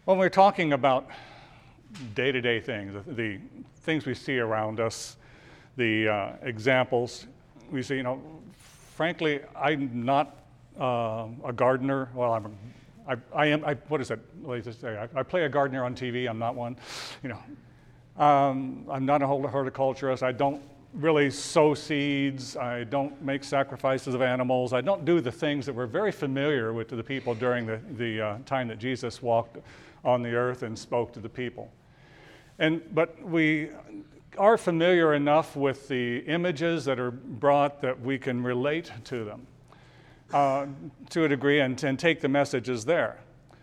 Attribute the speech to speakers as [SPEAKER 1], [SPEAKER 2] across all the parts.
[SPEAKER 1] When we're talking about day-to-day things, the things we see around us, the examples we see, frankly, I'm not a gardener. Well, I am. What is it? Let's just say I play a gardener on TV. I'm not one. I'm not a horticulturist. I don't really sow seeds. I don't make sacrifices of animals. I don't do the things that were very familiar with to the people during the time that Jesus walked on the earth and spoke to the people. But we are familiar enough with the images that are brought that we can relate to them to a degree and take the messages there.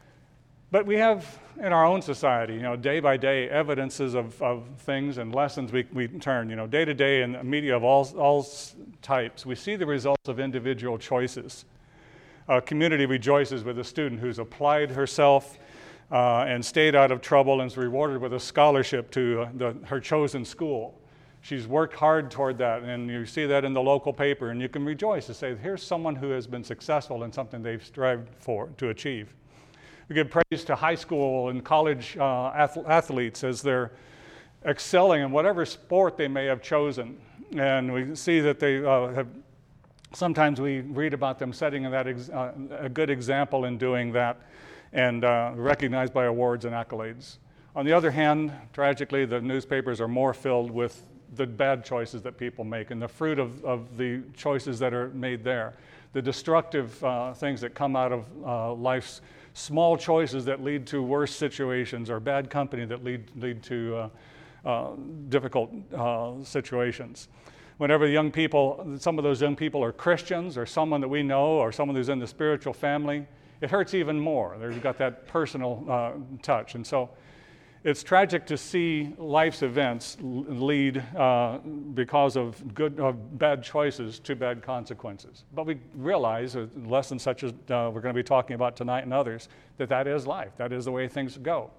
[SPEAKER 1] But we have in our own society, day by day, evidences of things and lessons we turn. Day to day in media of all types, we see the results of individual choices. A community rejoices with a student who's applied herself and stayed out of trouble and is rewarded with a scholarship to her chosen school. She's worked hard toward that, and you see that in the local paper, and you can rejoice to say, here's someone who has been successful in something they've strived to achieve. We give praise to high school and college athletes as they're excelling in whatever sport they may have chosen. And we see that they sometimes we read about them setting a good example in doing that and recognized by awards and accolades. On the other hand, tragically, the newspapers are more filled with the bad choices that people make and the fruit of the choices that are made there, the destructive things that come out of life's small choices that lead to worse situations or bad company that lead to difficult situations. Whenever some of those young people are Christians or someone that we know or someone who's in the spiritual family, it hurts even more. They've got that personal touch. And so it's tragic to see life's events lead because of bad choices to bad consequences. But we realize, lessons such as we're going to be talking about tonight and others, that is life. That is the way things go.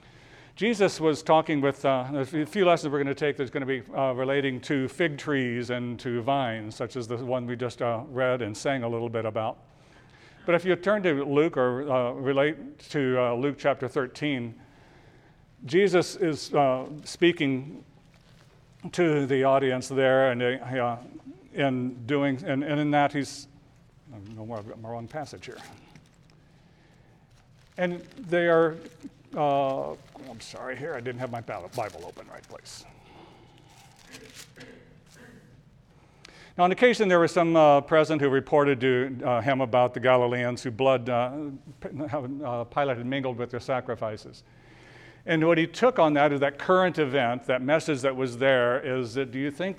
[SPEAKER 1] Jesus was talking with a few lessons we're going to take that's going to be relating to fig trees and to vines, such as the one we just read and sang a little bit about. But if you turn to Luke or relate to Luke chapter 13, Jesus is speaking to the audience there, and in that he's, I've got my wrong passage here. And they are, I'm sorry here, I didn't have my Bible open right place. Now, on occasion, there was some present who reported to him about the Galileans whose blood Pilate had mingled with their sacrifices. And what he took on that is that current event, that message that was there, is that do you think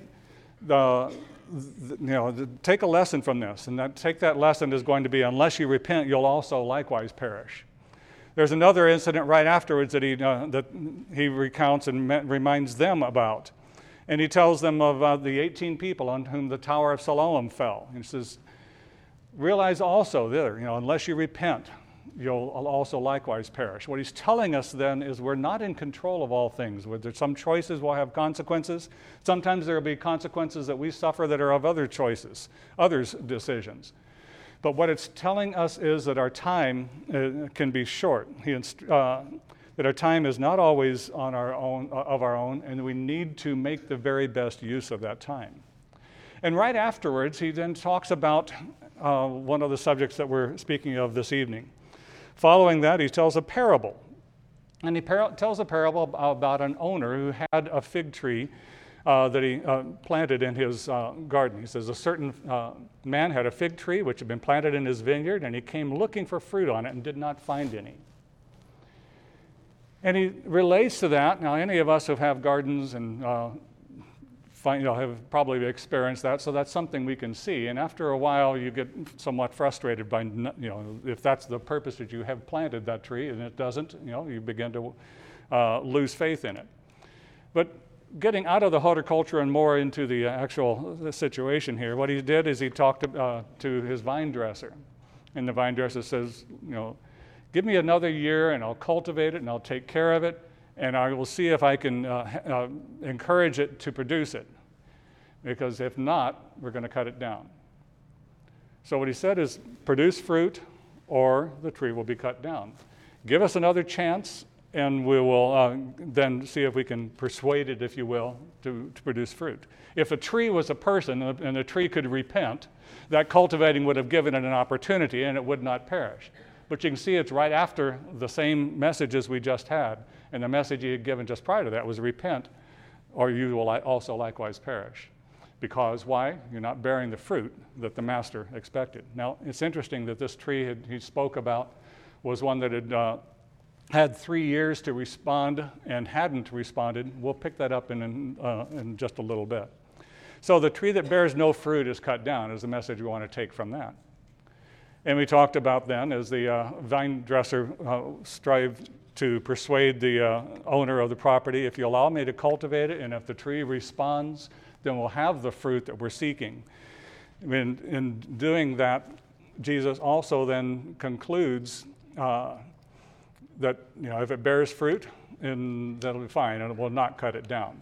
[SPEAKER 1] take a lesson from this, and take that lesson is going to be, unless you repent, you'll also likewise perish. There's another incident right afterwards that he recounts and reminds them about. And he tells them of the 18 people on whom the Tower of Siloam fell. He says, realize also there, unless you repent, you'll also likewise perish. What he's telling us then is we're not in control of all things. There's some choices will have consequences. Sometimes there will be consequences that we suffer that are of other choices, others' decisions. But what it's telling us is that our time can be short. That our time is not always of our own, and we need to make the very best use of that time. And right afterwards, he then talks about one of the subjects that we're speaking of this evening. Following that, he tells a parable. And he tells a parable about an owner who had a fig tree that he planted in his garden. He says a certain man had a fig tree which had been planted in his vineyard, and he came looking for fruit on it and did not find any. And he relates to that. Now, any of us who have gardens and have probably experienced that, so that's something we can see. And after a while, you get somewhat frustrated by, if that's the purpose that you have planted that tree and it doesn't, you begin to lose faith in it. But getting out of the horticulture and more into the actual situation here, what he did is he talked to his vine dresser. And the vine dresser says, give me another year and I'll cultivate it and I'll take care of it, and I will see if I can encourage it to produce it. Because if not, we're going to cut it down. So what he said is produce fruit or the tree will be cut down. Give us another chance, and we will then see if we can persuade it, if you will, to produce fruit. If a tree was a person and the tree could repent, that cultivating would have given it an opportunity and it would not perish. But you can see it's right after the same messages we just had, and the message he had given just prior to that was repent, or you will also likewise perish. Because why? You're not bearing the fruit that the master expected. Now, it's interesting that this tree he spoke about was one that had 3 years to respond and hadn't responded. We'll pick that up in just a little bit. So the tree that bears no fruit is cut down is the message we want to take from that. And we talked about then as the vine dresser strived to persuade the owner of the property, if you allow me to cultivate it, and if the tree responds, then we'll have the fruit that we're seeking. In doing that, Jesus also then concludes that if it bears fruit, and that'll be fine, and it will not cut it down.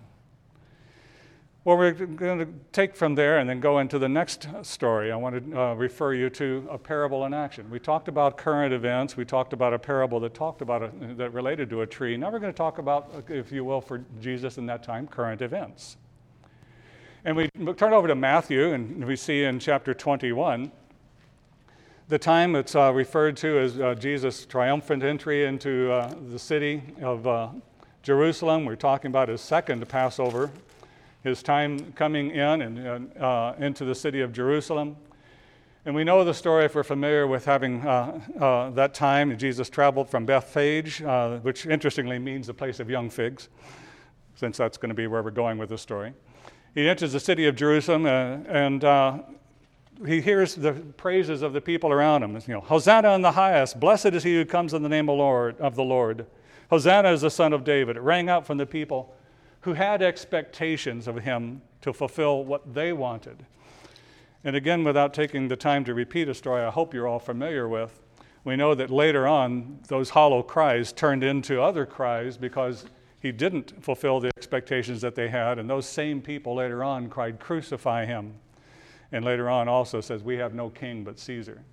[SPEAKER 1] Well, we're going to take from there and then go into the next story. I want to refer you to a parable in action. We talked about current events. We talked about a parable that talked about that related to a tree. Now we're going to talk about, if you will, for Jesus in that time, current events. And we turn over to Matthew, and we see in chapter 21, the time it's referred to as Jesus' triumphant entry into the city of Jerusalem. We're talking about his second Passover, his time coming in and into the city of Jerusalem. And we know the story if we're familiar with having that time. Jesus traveled from Bethphage, which interestingly means the place of young figs, since that's going to be where we're going with the story. He enters the city of Jerusalem and he hears the praises of the people around him. Hosanna in the highest, blessed is he who comes in the name of the Lord. Hosanna is the Son of David. It rang out from the people who had expectations of him to fulfill what they wanted. And again, without taking the time to repeat a story I hope you're all familiar with, we know that later on, those hollow cries turned into other cries because he didn't fulfill the expectations that they had, and those same people later on cried, "Crucify him." And later on also says, "We have no king but Caesar."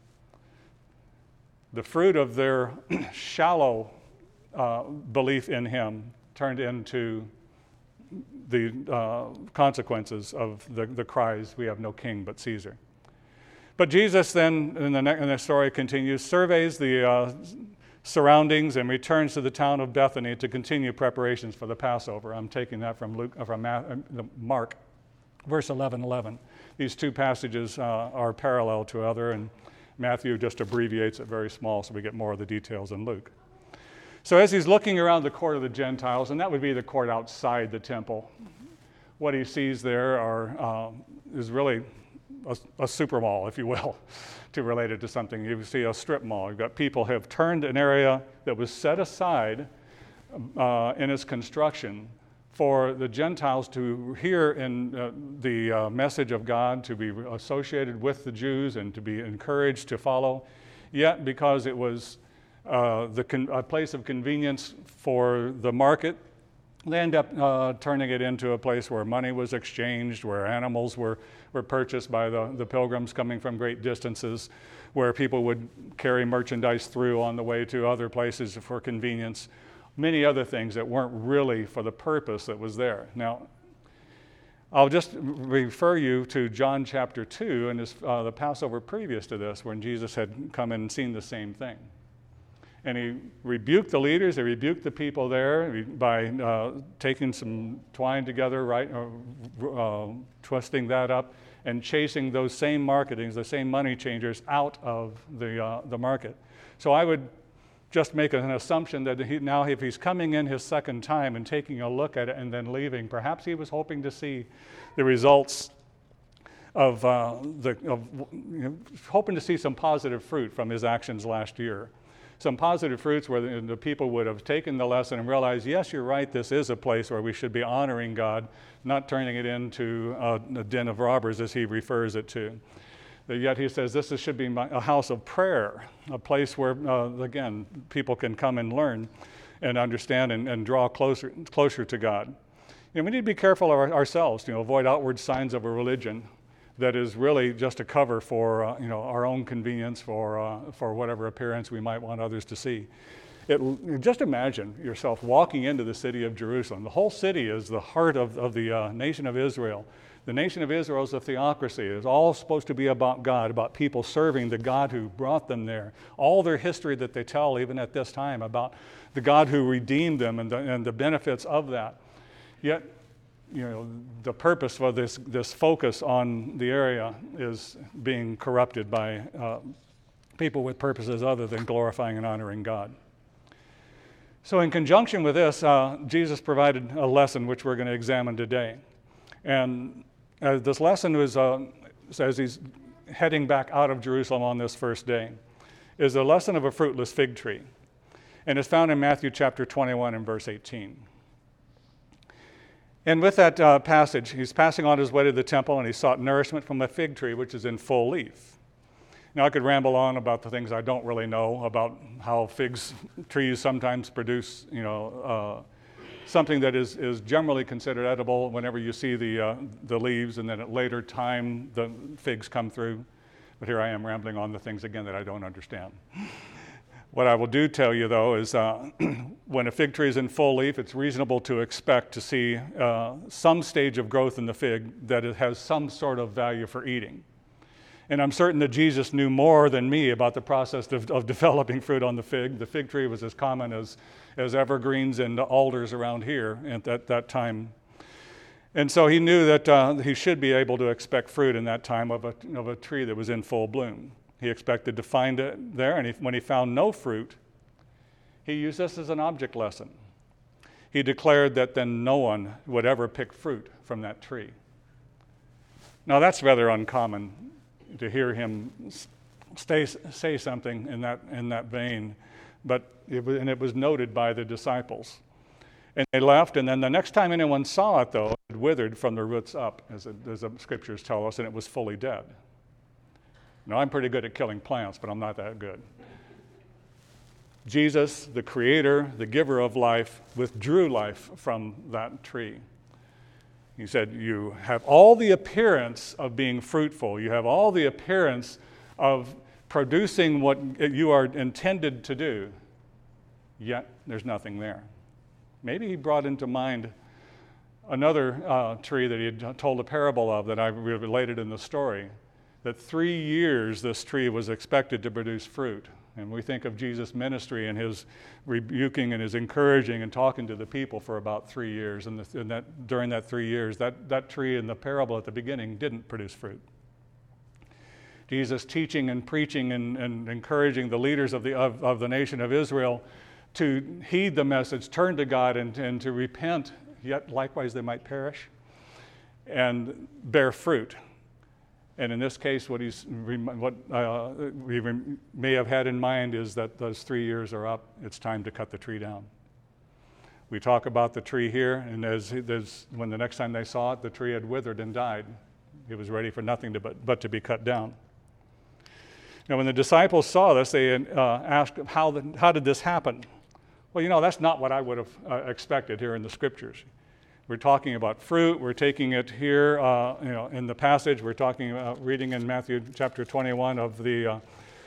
[SPEAKER 1] The fruit of their shallow belief in him turned into the consequences of the cries, "We have no king but Caesar." But Jesus then, in the story continues, surveys the surroundings and returns to the town of Bethany to continue preparations for the Passover. I'm taking that from Mark, verse 11:11. These two passages are parallel to other, and Matthew just abbreviates it very small so we get more of the details in Luke. So as he's looking around the court of the Gentiles, and that would be the court outside the temple, what he sees there is really a super mall, if you will, to relate it to something. You see a strip mall. You've got people who have turned an area that was set aside in its construction for the Gentiles to hear in the message of God, to be associated with the Jews and to be encouraged to follow. Yet, because it was a place of convenience for the market, they end up turning it into a place where money was exchanged, where animals were purchased by the pilgrims coming from great distances, where people would carry merchandise through on the way to other places for convenience, many other things that weren't really for the purpose that was there. Now, I'll just refer you to John chapter 2 and the Passover previous to this, when Jesus had come in and seen the same thing. And he rebuked the leaders, he rebuked the people there by taking some twine together, twisting that up, and chasing those same marketings, the same money changers out of the market. So I would just make an assumption that now if he's coming in his second time and taking a look at it and then leaving, perhaps he was hoping to see the results of hoping to see some positive fruit from his actions last year. Some positive fruits where the people would have taken the lesson and realized, yes, you're right, this is a place where we should be honoring God, not turning it into a den of robbers as he refers it to. Yet he says this should be a house of prayer, a place where, again, people can come and learn and understand and draw closer to God. We need to be careful of ourselves, avoid outward signs of a religion that is really just a cover for our own convenience, for whatever appearance we might want others to see. Just imagine yourself walking into the city of Jerusalem. The whole city is the heart of the nation of Israel. The nation of Israel is a theocracy. It's all supposed to be about God, about people serving the God who brought them there. All their history that they tell, even at this time, about the God who redeemed them and the benefits of that. Yet, the purpose for this focus on the area is being corrupted by people with purposes other than glorifying and honoring God. So in conjunction with this, Jesus provided a lesson which we're going to examine today. And this lesson was, as he's heading back out of Jerusalem on this first day, is a lesson of a fruitless fig tree. And it's found in Matthew chapter 21 and verse 18. And with that passage, he's passing on his way to the temple, and he sought nourishment from a fig tree which is in full leaf. Now, I could ramble on about the things I don't really know, about how trees sometimes produce, something that is generally considered edible whenever you see the leaves, and then at later time the figs come through. But here I am rambling on the things again that I don't understand. What I will do tell you, though, is when a fig tree is in full leaf, it's reasonable to expect to see some stage of growth in the fig that it has some sort of value for eating. And I'm certain that Jesus knew more than me about the process of developing fruit on the fig. The fig tree was as common as evergreens and alders around here at that time. And so he knew that he should be able to expect fruit in that time of a tree that was in full bloom. He expected to find it there, and when he found no fruit, he used this as an object lesson. He declared that then no one would ever pick fruit from that tree. Now that's rather uncommon to hear him say something in that vein, but it was noted by the disciples. And they left, and then the next time anyone saw it, though, it withered from the roots up, as the scriptures tell us, and it was fully dead. Now, I'm pretty good at killing plants, but I'm not that good. Jesus, the creator, the giver of life, withdrew life from that tree. He said, you have all the appearance of being fruitful. You have all the appearance of producing what you are intended to do, yet there's nothing there. Maybe he brought into mind another tree that he had told a parable of that I related in the story, that 3 years this tree was expected to produce fruit. And we think of Jesus' ministry and his rebuking and his encouraging and talking to the people for about 3 years. And during that 3 years, that tree in the parable at the beginning didn't produce fruit. Jesus teaching and preaching and encouraging the leaders of the nation of Israel to heed the message, turn to God and to repent, yet likewise they might perish, and bear fruit. And in this case, what we may have had in mind is that those 3 years are up. It's time to cut the tree down. We talk about the tree here, and when the next time they saw it, the tree had withered and died. It was ready for nothing but to be cut down. Now, when the disciples saw this, they asked, how did this happen? Well, that's not what I would have expected here in the scriptures. We're talking about fruit. We're taking it here, in the passage. We're talking about reading in Matthew chapter 21 of the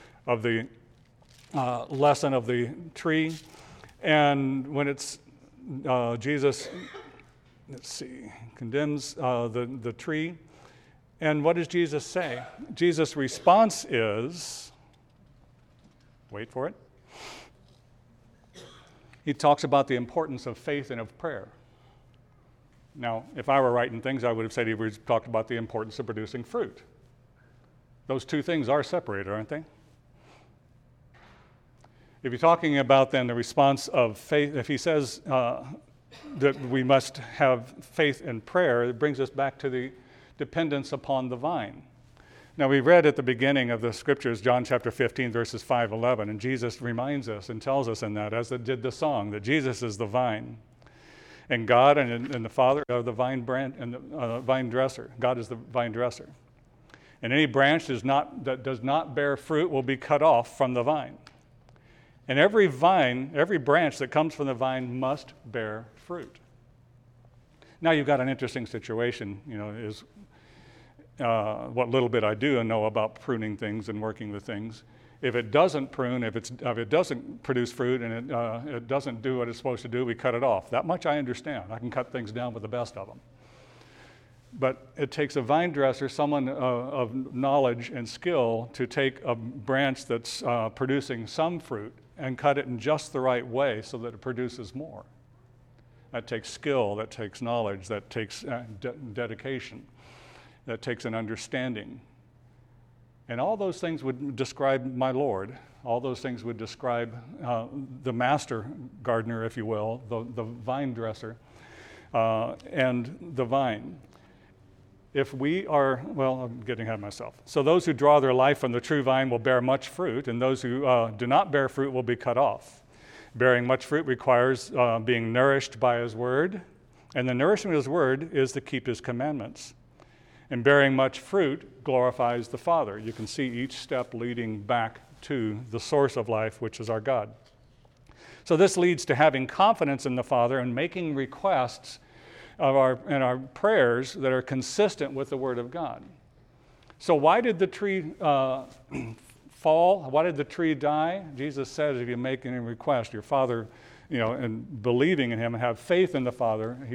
[SPEAKER 1] lesson of the tree. And when it's Jesus, condemns the tree. And what does Jesus say? Jesus' response is, wait for it. He talks about the importance of faith and of prayer. Now, if I were writing things, I would have said he would talk about the importance of producing fruit. Those two things are separated, aren't they? If you're talking about then the response of faith, if he says that we must have faith and prayer, it brings us back to the dependence upon the vine. Now, we read at the beginning of the scriptures, John chapter 15, verses 5-11, and Jesus reminds us and tells us in that, as it did the song, that Jesus is the vine. And God and the Father are the vine branch and the vine dresser. God is the vine dresser. And any branch that does not bear fruit will be cut off from the vine. And every branch that comes from the vine must bear fruit. Now you've got an interesting situation, what little bit I do and know about pruning things and working with things, If it doesn't prune, if it doesn't produce fruit and it doesn't do what it's supposed to do, we cut it off. That much I understand. I can cut things down with the best of them. But it takes a vine dresser, someone of knowledge and skill, to take a branch that's producing some fruit and cut it in just the right way so that it produces more. That takes skill, that takes knowledge, that takes dedication, that takes an understanding. And all those things would describe my Lord. All those things would describe the master gardener, if you will, the vine dresser, and the vine. If we are, well, I'm getting ahead of myself. So those who draw their life from the true vine will bear much fruit, and those who do not bear fruit will be cut off. Bearing much fruit requires being nourished by his word, and the nourishment of his word is to keep his commandments. And bearing much fruit glorifies the Father. You can see each step leading back to the source of life, which is our God. So this leads to having confidence in the Father and making requests of our prayers that are consistent with the Word of God. So why did the tree fall? Why did the tree die? Jesus says if you make any request, your Father, and believing in him and have faith in the Father, he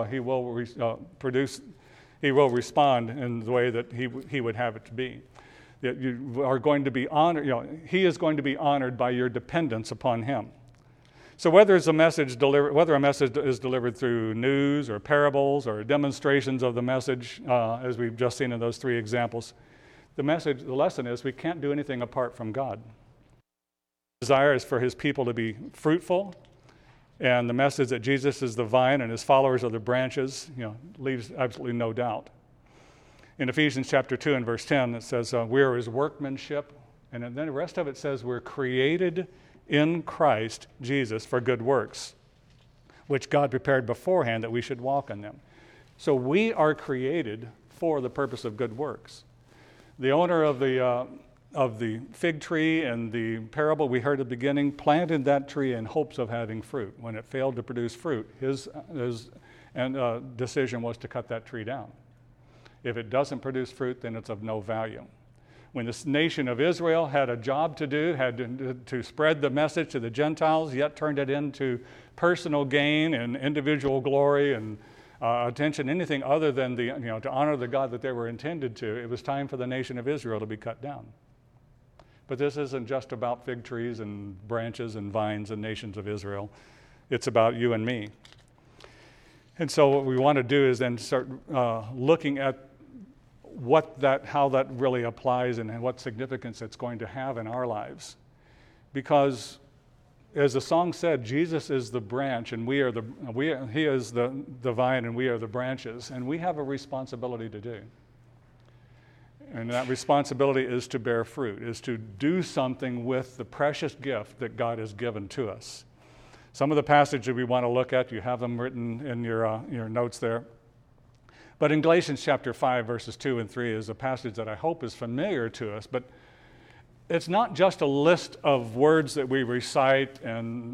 [SPEAKER 1] will respond in the way that he would have it to be. That you are going to be honored. He is going to be honored by your dependence upon him. So whether a message is delivered through news or parables or demonstrations of the message, as we've just seen in those three examples, the lesson is we can't do anything apart from God. The desire is for his people to be fruitful, and the message that Jesus is the vine and his followers are the branches, leaves absolutely no doubt. In Ephesians chapter 2 and verse 10, it says, we are his workmanship, and then the rest of it says we're created in Christ Jesus for good works, which God prepared beforehand that we should walk in them. So we are created for the purpose of good works. The owner of the fig tree and the parable we heard at the beginning planted that tree in hopes of having fruit. When it failed to produce fruit, his decision was to cut that tree down. If it doesn't produce fruit, then it's of no value. When this nation of Israel had a job to do, had to spread the message to the Gentiles, yet turned it into personal gain and individual glory and attention, anything other than to honor the God that they were intended to, it was time for the nation of Israel to be cut down. But this isn't just about fig trees and branches and vines and nations of Israel. It's about you and me. And so what we want to do is then start looking at how that really applies and what significance it's going to have in our lives. Because as the song said, Jesus is the branch and he is the vine and we are the branches, and we have a responsibility to do. And that responsibility is to bear fruit, is to do something with the precious gift that God has given to us. Some of the passages we want to look at, you have them written in your notes there. But in Galatians chapter 5, verses 2 and 3 is a passage that I hope is familiar to us, but it's not just a list of words that we recite and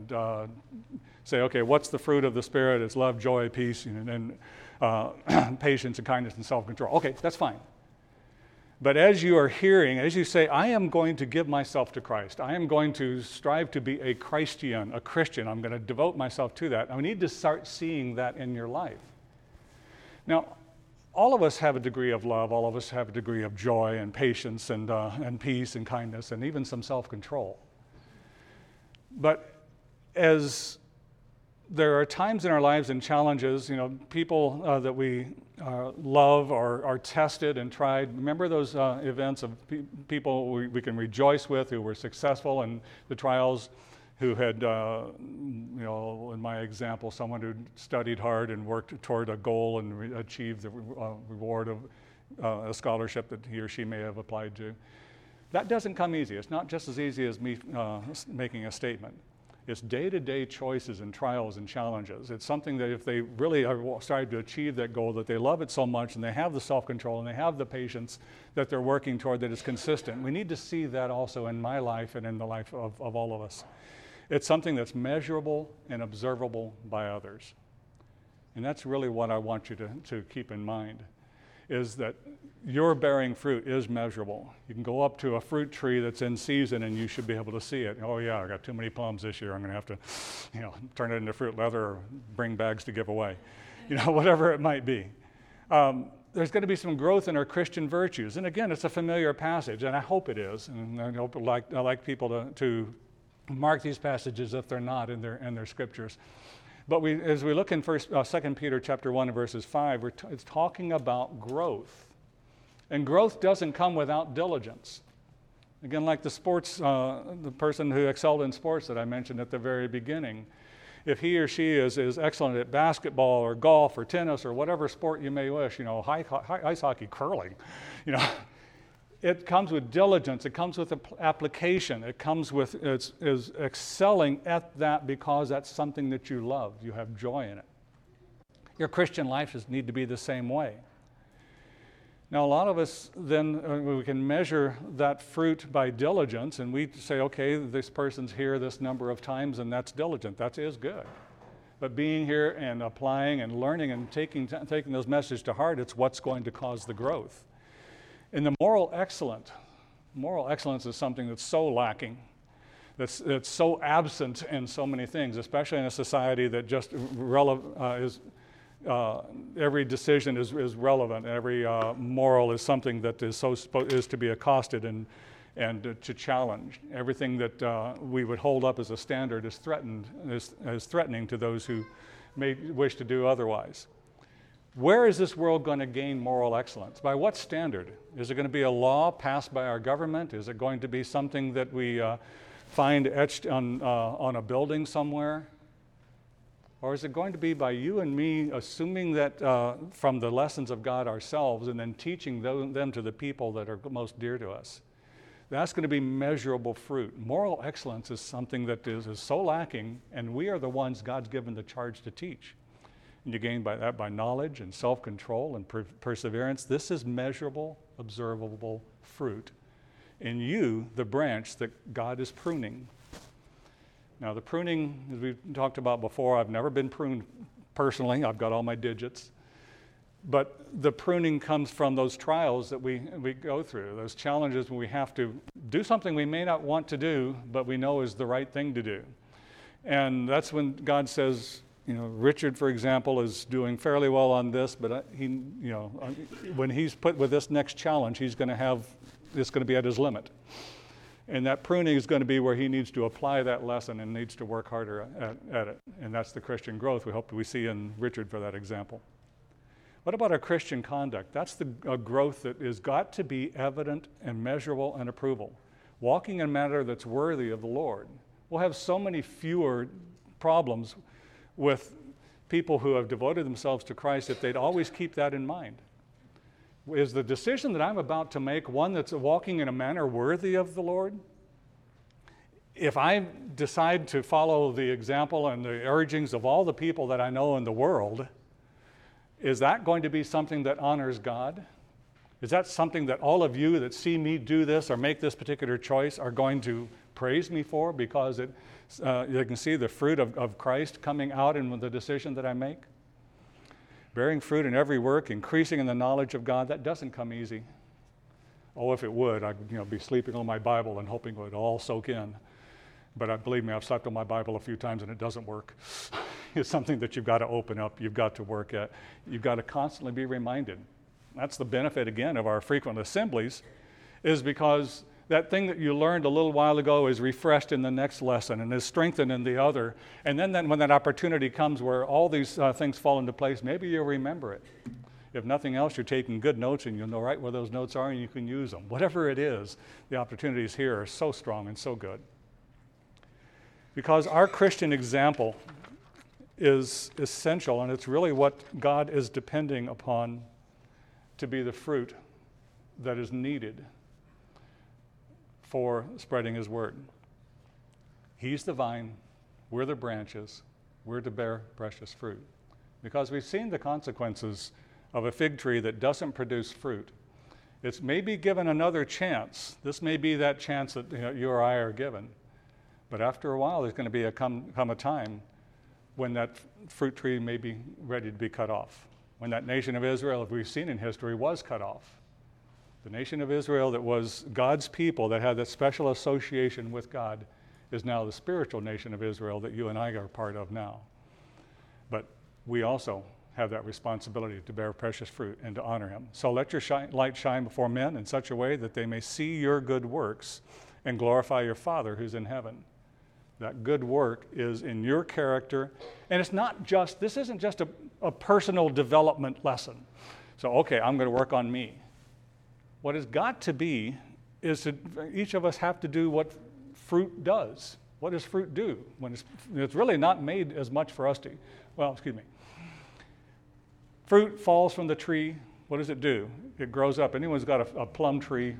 [SPEAKER 1] say, okay, what's the fruit of the Spirit? It's love, joy, peace, and patience and kindness and self-control. Okay, that's fine. But as you are hearing, as you say, I am going to give myself to Christ. I am going to strive to be a Christian, a Christian. I'm going to devote myself to that. I need to start seeing that in your life. Now, all of us have a degree of love. All of us have a degree of joy and patience and peace and kindness and even some self-control. But as there are times in our lives and challenges, people that we love are tested and tried. Remember those events of people we can rejoice with who were successful in the trials, who had, in my example, someone who studied hard and worked toward a goal and achieved the reward of a scholarship that he or she may have applied to. That doesn't come easy. It's not just as easy as me making a statement. It's day-to-day choices and trials and challenges. It's something that if they really are starting to achieve that goal, that they love it so much and they have the self-control and they have the patience that they're working toward that is consistent. We need to see that also in my life and in the life of all of us. It's something that's measurable and observable by others. And that's really what I want you to keep in mind. is that your bearing fruit is measurable. You can go up to a fruit tree that's in season and you should be able to see it. Oh yeah, I got too many plums this year. I'm going to have to, turn it into fruit leather or bring bags to give away. Whatever it might be. There's going to be some growth in our Christian virtues. And again, it's a familiar passage, and I hope it is. And I like people to mark these passages if they're not in their scriptures. But as we look in 2 Peter chapter 1 and verses 5, it's talking about growth. And growth doesn't come without diligence. Again, like the person who excelled in sports that I mentioned at the very beginning. If he or she is excellent at basketball or golf or tennis or whatever sport you may wish, ice hockey, curling, it comes with diligence. It comes with application. It comes with is excelling at that because that's something that you love. You have joy in it. Your Christian life need to be the same way. Now, a lot of us then, we can measure that fruit by diligence, and we say, okay, this person's here this number of times, and that's diligent. That is good. But being here and applying and learning and taking those messages to heart, it's what's going to cause the growth. And the moral excellence is something that's so lacking, that's so absent in so many things, especially in a society that just every decision is relevant. Every moral is something that is to be accosted and to challenge. Everything that we would hold up as a standard is threatening to those who may wish to do otherwise. Where is this world going to gain moral excellence? By what standard? Is it going to be a law passed by our government? Is it going to be something that we find etched on a building somewhere? Or is it going to be by you and me assuming that from the lessons of God ourselves and then teaching them to the people that are most dear to us? That's going to be measurable fruit. Moral excellence is something that is so lacking, and we are the ones God's given the charge to teach. And you gain by that by knowledge and self-control and perseverance. This is measurable, observable fruit in you, the branch that God is pruning. Now, the pruning, as we've talked about before, I've never been pruned personally. I've got all my digits. But the pruning comes from those trials that we go through, those challenges when we have to do something we may not want to do, but we know is the right thing to do. And that's when God says, Richard, for example, is doing fairly well on this, but when he's put with this next challenge, it's going to be at his limit. And that pruning is going to be where he needs to apply that lesson and needs to work harder at it. And that's the Christian growth we hope we see in Richard for that example. What about our Christian conduct? That's the growth that has got to be evident and measurable and approval. Walking in a manner that's worthy of the Lord. We'll have so many fewer problems with people who have devoted themselves to Christ if they'd always keep that in mind. Is the decision that I'm about to make one that's walking in a manner worthy of the Lord? If I decide to follow the example and the urgings of all the people that I know in the world, is that going to be something that honors God? Is that something that all of you that see me do this or make this particular choice are going to praise me for because you can see the fruit of Christ coming out in the decision that I make? Bearing fruit in every work, increasing in the knowledge of God, that doesn't come easy. Oh, if it would, I'd be sleeping on my Bible and hoping it would all soak in. But believe me, I've slept on my Bible a few times and it doesn't work. It's something that you've got to open up, you've got to work at. You've got to constantly be reminded. That's the benefit, again, of our frequent assemblies, is because that thing that you learned a little while ago is refreshed in the next lesson and is strengthened in the other. And then when that opportunity comes where all these things fall into place, maybe you'll remember it. If nothing else, you're taking good notes and you'll know right where those notes are and you can use them. Whatever it is, the opportunities here are so strong and so good. Because our Christian example is essential, and it's really what God is depending upon to be the fruit that is needed for spreading his word. He's the vine, we're the branches, we're to bear precious fruit. Because we've seen the consequences of a fig tree that doesn't produce fruit. It's maybe given another chance. This may be that chance that you or I are given. But after a while, there's going to be come a time when that fruit tree may be ready to be cut off, when that nation of Israel, as we've seen in history, was cut off. The nation of Israel that was God's people, that had that special association with God, is now the spiritual nation of Israel that you and I are part of now. But we also have that responsibility to bear precious fruit and to honor him. So let your light shine before men in such a way that they may see your good works and glorify your Father who's in heaven. That good work is in your character. And it's not just, this isn't just a personal development lesson. So, okay, I'm going to work on me. What it's got to be is to, each of us have to do what fruit does. What does fruit do? When it's really not made as much for us to, Fruit falls from the tree. What does it do? It grows up. Anyone's got a plum tree,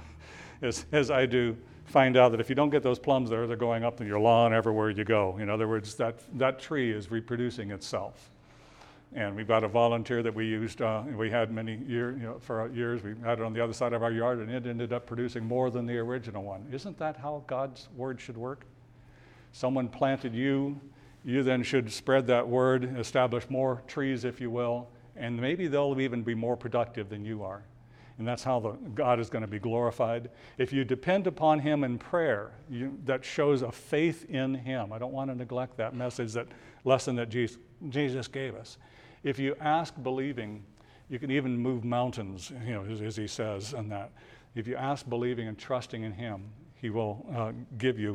[SPEAKER 1] as I do, find out that if you don't get those plums there, they're going up in your lawn everywhere you go. In other words, that tree is reproducing itself. And we've got a volunteer that we used, we had many years, for years, we had it on the other side of our yard, and it ended up producing more than the original one. Isn't that how God's word should work? Someone planted you then should spread that word, establish more trees, if you will, and maybe they'll even be more productive than you are. And that's how God is going to be glorified. If you depend upon him in prayer, that shows a faith in him. I don't want to neglect that message, that lesson that Jesus gave us. If you ask believing, you can even move mountains, as he says in that. If you ask believing and trusting in him, he will give you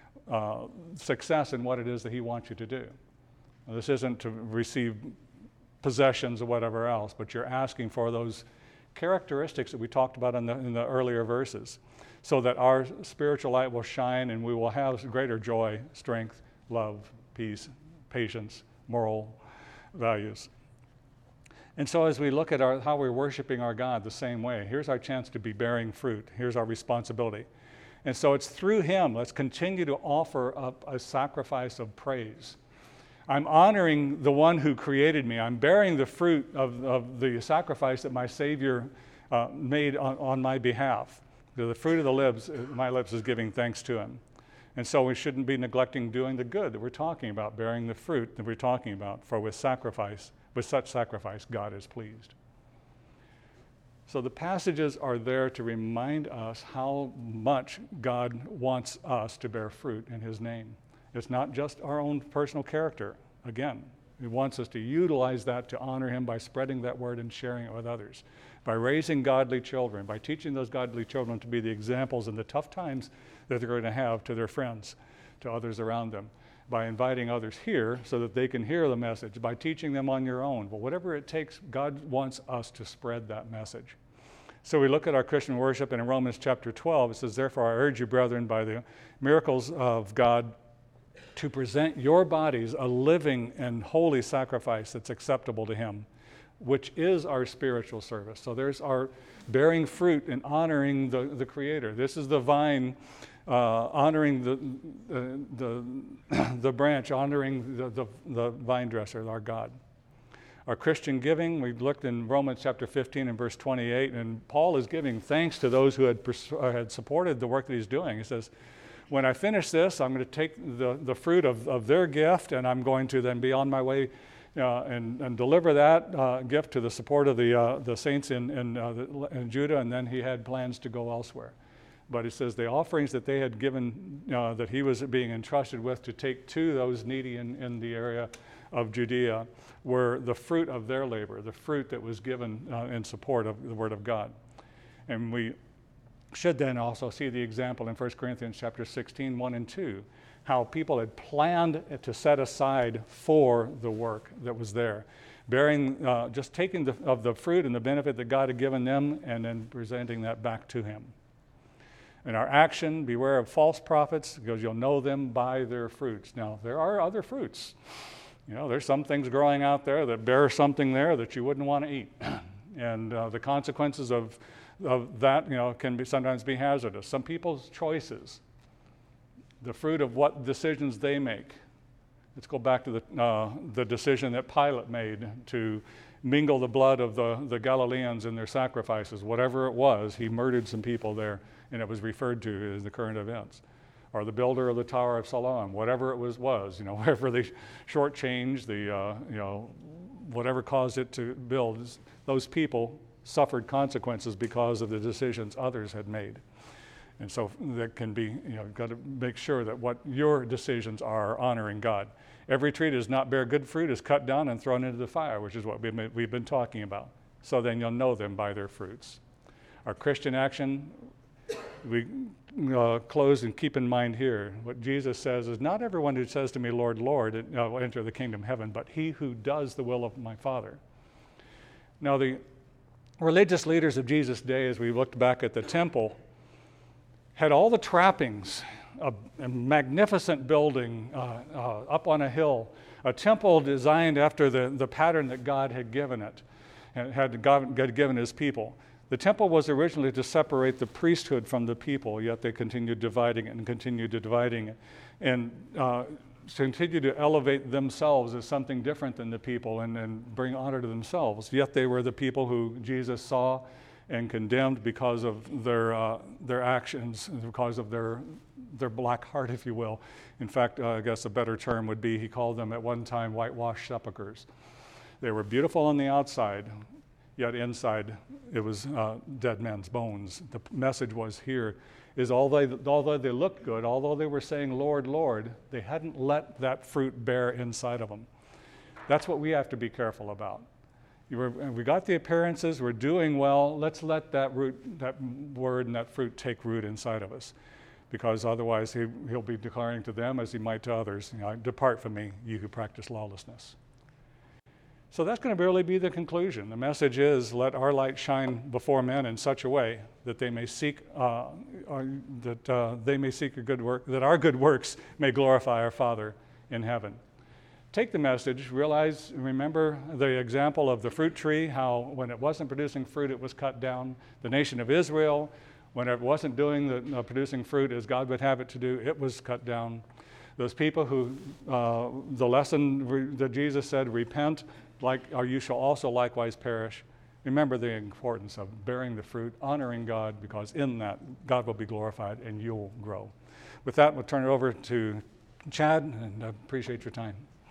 [SPEAKER 1] success in what it is that he wants you to do. Now, this isn't to receive possessions or whatever else, but you're asking for those characteristics that we talked about in the earlier verses, so that our spiritual light will shine and we will have greater joy, strength, love, peace, patience, moral values. And so as we look at how we're worshiping our God the same way, here's our chance to be bearing fruit. Here's our responsibility. And so it's through him, let's continue to offer up a sacrifice of praise. I'm honoring the one who created me. I'm bearing the fruit of the sacrifice that my Savior made on my behalf. The fruit of the lips, my lips is giving thanks to him. And so we shouldn't be neglecting doing the good that we're talking about, bearing the fruit that we're talking about, for with such sacrifice, God is pleased. So the passages are there to remind us how much God wants us to bear fruit in his name. It's not just our own personal character. Again, he wants us to utilize that to honor him by spreading that word and sharing it with others, by raising godly children, by teaching those godly children to be the examples in the tough times that they're going to have to their friends, to others around them, by inviting others here so that they can hear the message, by teaching them on your own. But whatever it takes, God wants us to spread that message. So we look at our Christian worship, and in Romans chapter 12, it says, "Therefore I urge you, brethren, by the miracles of God, to present your bodies a living and holy sacrifice that's acceptable to him, which is our spiritual service." So there's our bearing fruit and honoring the Creator. This is the vine, honoring the branch, honoring the vine dresser, our God. Our Christian giving, we looked in Romans chapter 15 and verse 28, and Paul is giving thanks to those who had supported the work that he's doing. He says, when I finish this, I'm going to take the fruit of their gift, and I'm going to then be on my way and deliver that gift to the support of the saints in Judah, and then he had plans to go elsewhere. But it says the offerings that they had given, that he was being entrusted with to take to those needy in the area of Judea, were the fruit of their labor, the fruit that was given in support of the Word of God. And we should then also see the example in 1 Corinthians chapter 16, 1 and 2, how people had planned to set aside for the work that was there, bearing, just taking of the fruit and the benefit that God had given them, and then presenting that back to him. In our action, beware of false prophets, because you'll know them by their fruits. Now, there are other fruits. There's some things growing out there that bear something there that you wouldn't want to eat. And the consequences of that, can sometimes be hazardous. Some people's choices, the fruit of what decisions they make. Let's go back to the decision that Pilate made to mingle the blood of the Galileans in their sacrifices. Whatever it was, he murdered some people there, and it was referred to as the current events. Or the builder of the Tower of Siloam, whatever it was, wherever they shortchanged, whatever caused it to build, those people suffered consequences because of the decisions others had made. And so that can be, got to make sure that what your decisions are honoring God. Every tree that does not bear good fruit is cut down and thrown into the fire, which is what we've been talking about. So then you'll know them by their fruits. Our Christian action, we close and keep in mind here, what Jesus says is, not everyone who says to me, Lord, Lord, will enter the kingdom of heaven, but he who does the will of my Father. Now the religious leaders of Jesus' day, as we looked back at the temple, had all the trappings of a magnificent building up on a hill, a temple designed after the pattern that God had given it, and had given his people. The temple was originally to separate the priesthood from the people, yet they continued dividing it and continued dividing it, and continued to elevate themselves as something different than the people and bring honor to themselves. Yet they were the people who Jesus saw and condemned because of their actions, because of their black heart, if you will. In fact, I guess a better term would be, he called them at one time whitewashed sepulchres. They were beautiful on the outside, yet inside it was dead men's bones. The message was here is although they looked good, although they were saying, Lord, Lord, they hadn't let that fruit bear inside of them. That's what we have to be careful about. We got the appearances, we're doing well, let's let that word and that fruit take root inside of us, because otherwise he'll be declaring to them as he might to others, depart from me, you who practice lawlessness. So that's going to really be the conclusion. The message is, let our light shine before men in such a way that they may seek a good work, that our good works may glorify our Father in heaven. Take the message, remember the example of the fruit tree, how when it wasn't producing fruit, it was cut down. The nation of Israel, when it wasn't producing fruit as God would have it to do, it was cut down. Those people who, the lesson that Jesus said, repent, or you shall also likewise perish. Remember the importance of bearing the fruit, honoring God, because in that, God will be glorified and you'll grow. With that, we'll turn it over to Chad, and I appreciate your time.